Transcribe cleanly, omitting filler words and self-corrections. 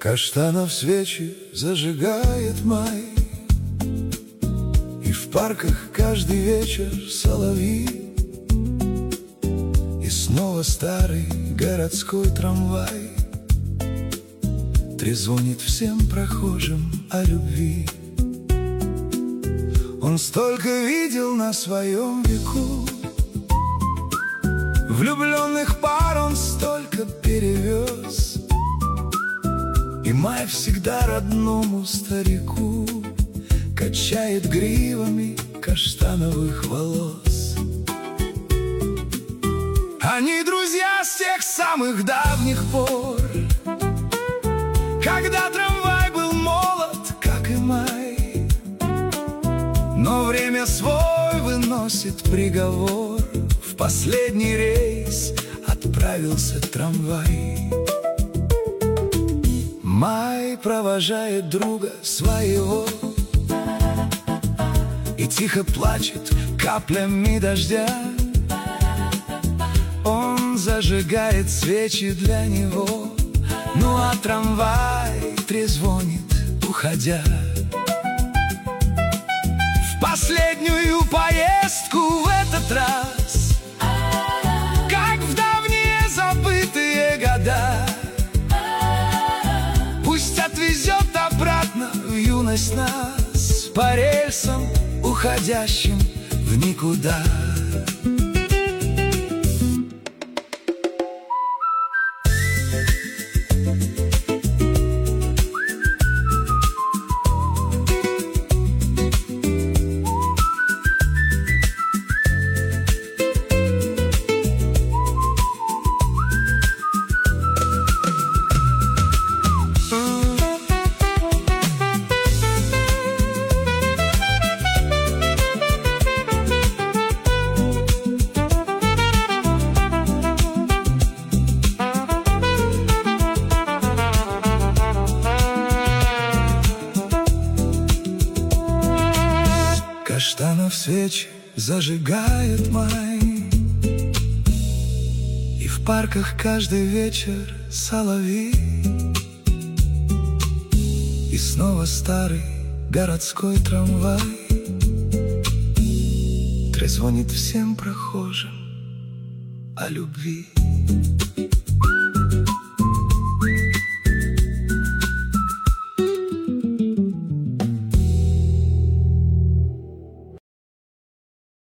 Каштанов свечи зажигает май, и в парках каждый вечер соловьи. И снова старый городской трамвай трезвонит всем прохожим о любви. Он столько видел на своем веку, влюбленных пар он столько перевез. И май всегда родному старику качает гривами каштановых волос. Они друзья с тех самых давних пор, когда трамвай был молод, как и май. Но время свой выносит приговор, в последний рейс отправился трамвай. Май провожает друга своего и тихо плачет каплями дождя. Он зажигает свечи для него, ну а трамвай трезвонит, уходя. В последнюю поездку в этот раз, как в давние забытые года, пусть отвезет обратно в юность нас по рельсам, уходящим в никуда. Каштанов свечи зажигает май, и в парках каждый вечер соловьи. И снова старый городской трамвай трезвонит всем прохожим о любви.